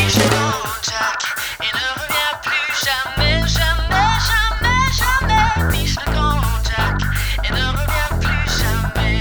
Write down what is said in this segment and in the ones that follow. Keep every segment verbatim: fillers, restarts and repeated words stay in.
fiche le camp Jack et ne reviens plus jamais, jamais, jamais, jamais. Fiche le camp Jack et ne reviens plus jamais.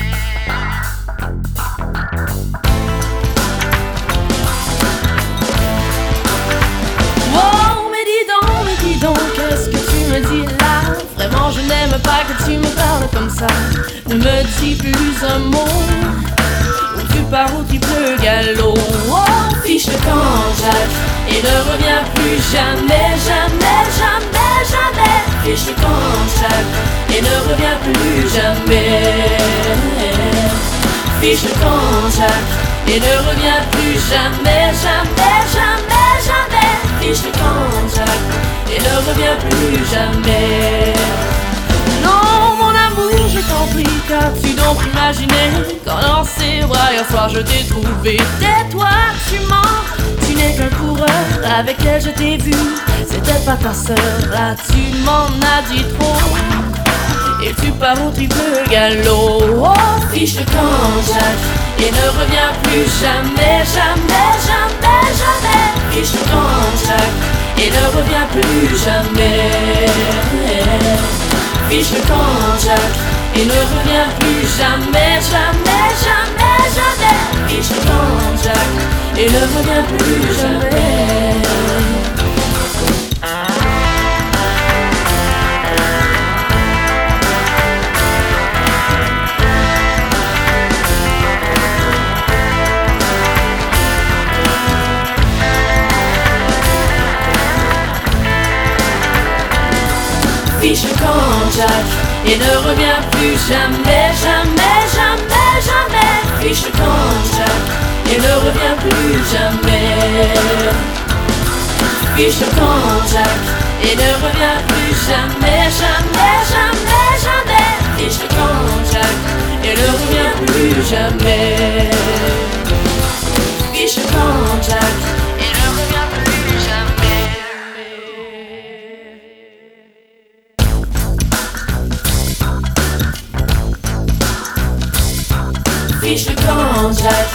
Wow, mais dis donc, mais dis donc, qu'est-ce que tu me dis là? Vraiment, je n'aime pas que tu me parles comme ça. Ne me dis plus un mot. Où tu pars, où tu peux galop. Oh, fiche le camp Jack et ne reviens plus jamais, jamais, jamais, jamais. Fiche le camp Jack et ne reviens plus jamais. Fiche le camp Jack et ne reviens plus jamais, jamais, jamais, jamais. Fiche le camp Jack et ne reviens plus jamais. Non, mon amour, je t'en prie, qu'as-tu donc imaginé? Quand dans ses bras hier soir je t'ai trouvé. Tais-toi, tu mens, tu n'es qu'un coureur. Avec elle je t'ai vu, c'était pas ta sœur. Là tu m'en as dit trop et tu pars au triple galop. Oh, fiche le camp Jack et ne reviens plus jamais, jamais, jamais, jamais. Fiche le camp Jack et ne reviens plus jamais. Fiche le camp Jack et ne reviens plus jamais, jamais, jamais, jamais. Fiche le camp Jack et ne reviens plus jamais. Fiche le camp Jack et ne reviens plus jamais, jamais, jamais, jamais. Fiche le camp Jack et ne reviens plus jamais. Fiche le camp Jack et ne reviens plus jamais, jamais, jamais, jamais. Fiche le camp Jack et ne reviens plus jamais. Fiche le camp Jack et ne reviens plus jamais. Fiche le camp Jack.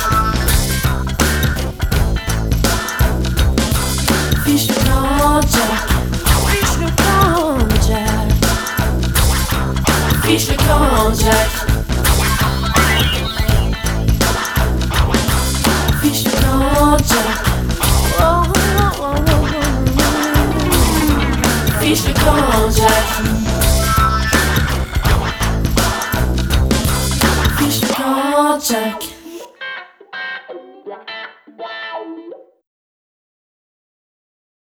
Fiche le camp Jack. Fiche le camp Jack. Fiche le camp Jack.